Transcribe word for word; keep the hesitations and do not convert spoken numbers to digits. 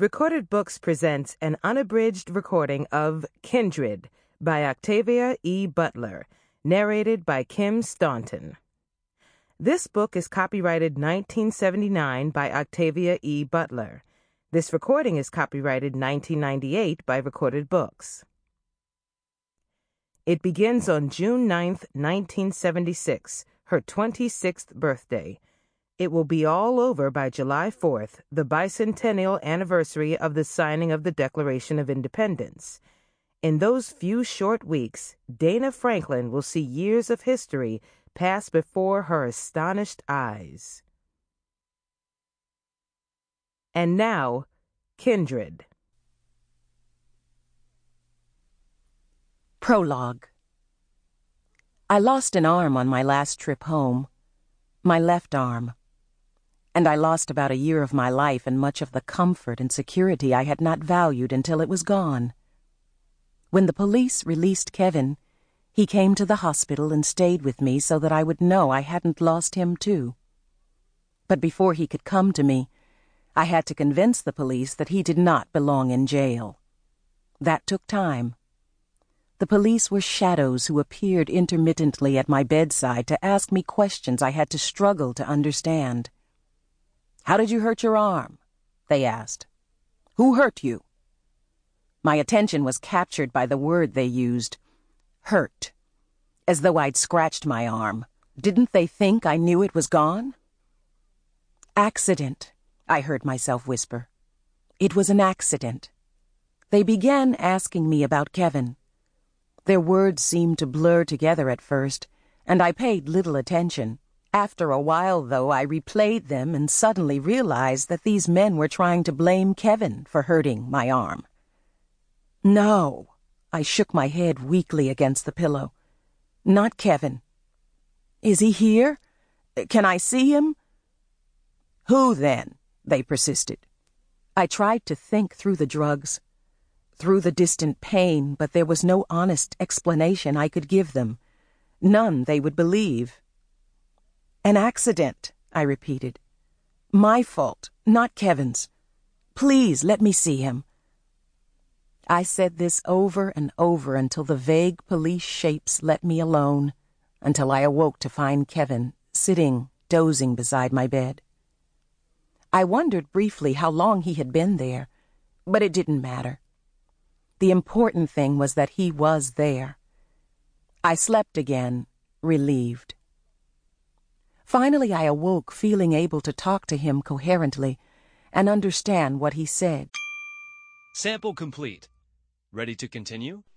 Recorded Books presents an unabridged recording of Kindred by Octavia E. Butler, narrated by Kim Staunton. This book is copyrighted nineteen seventy-nine by Octavia E. Butler. This recording is copyrighted nineteen ninety-eight by Recorded Books. It begins on June ninth, nineteen seventy-six, her twenty-sixth birthday. It will be all over by July fourth, the bicentennial anniversary of the signing of the Declaration of Independence. In those few short weeks, Dana Franklin will see years of history pass before her astonished eyes. And now, Kindred. Prologue. I lost an arm on my last trip home, my left arm, and I lost about a year of my life and much of the comfort and security I had not valued until it was gone. When the police released Kevin, he came to the hospital and stayed with me so that I would know I hadn't lost him too. But before he could come to me, I had to convince the police that he did not belong in jail. That took time. The police were shadows who appeared intermittently at my bedside to ask me questions I had to struggle to understand. "How did you hurt your arm?" they asked. "Who hurt you?" My attention was captured by the word they used, hurt, as though I'd scratched my arm. Didn't they think I knew it was gone? "Accident," I heard myself whisper. It was an accident. They began asking me about Kevin. Their words seemed to blur together at first, and I paid little attention. After a while, though, I replayed them and suddenly realized that these men were trying to blame Kevin for hurting my arm. No, I shook my head weakly against the pillow. Not Kevin. Is he here? Can I see him? Who, then? They persisted. I tried to think through the drugs, through the distant pain, but there was no honest explanation I could give them. None they would believe. "An accident," I repeated. "My fault, not Kevin's. Please let me see him." I said this over and over until the vague police shapes let me alone, until I awoke to find Kevin sitting, dozing beside my bed. I wondered briefly how long he had been there, but it didn't matter. The important thing was that he was there. I slept again, relieved. Finally, I awoke feeling able to talk to him coherently and understand what he said. Sample complete. Ready to continue?